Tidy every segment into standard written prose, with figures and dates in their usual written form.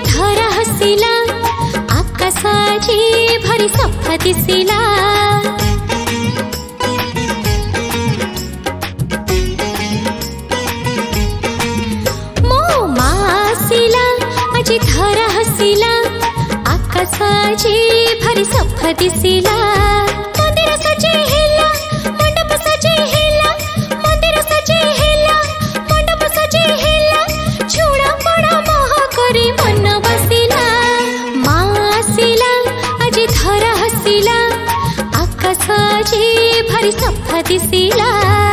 धरा हसिला आकाश आजी भारी सफा दिसिला मो मासिला आजी धरा हसिला आकाश आजी भारी सफा दिसिला मंदिर सजे हेला मंडप सजे हेला मंदिर सजे हेला मंडप सजे हेला छुड़ा पड़ा मोह करे मन बसिला मासिला आजी धरा हसिला आकाश आजी भारी सफा दिसिला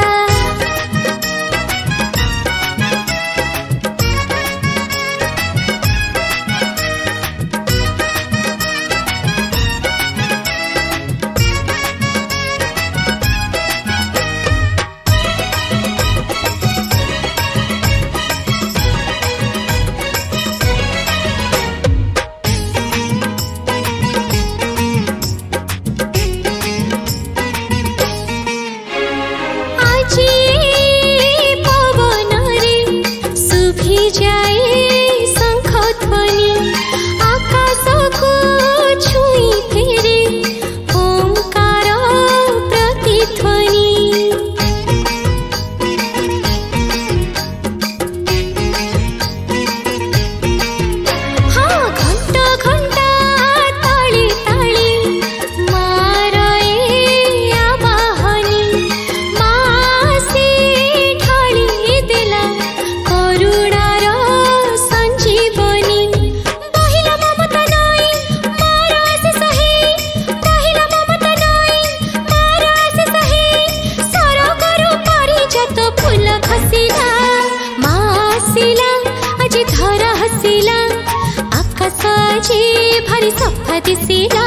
भारी सफा दिसिला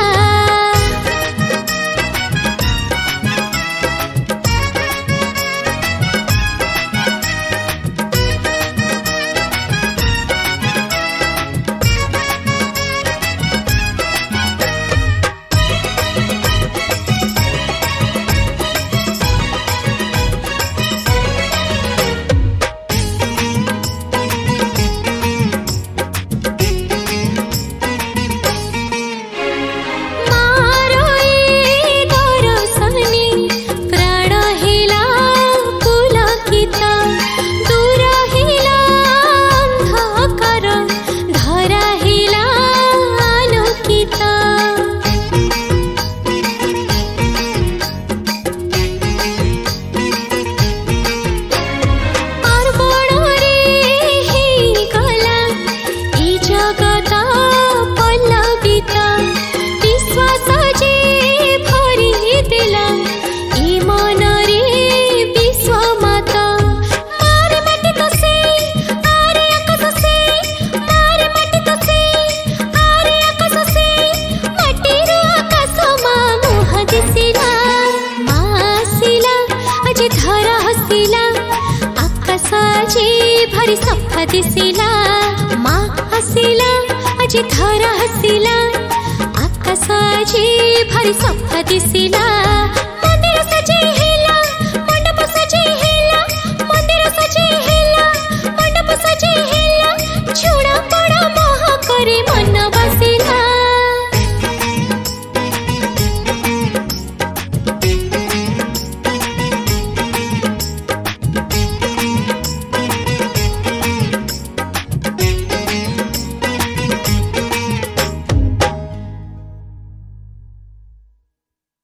भारी सफा दिसिला मा हसिला आजी धरा हसिला आकाश आजी भारी सफा दिसिला मंदिर सजे हेला मंडप सजे हेला मंदिर सजे हेला मंडप सजे हेला छुड़ा पड़ा मोह करे मन बस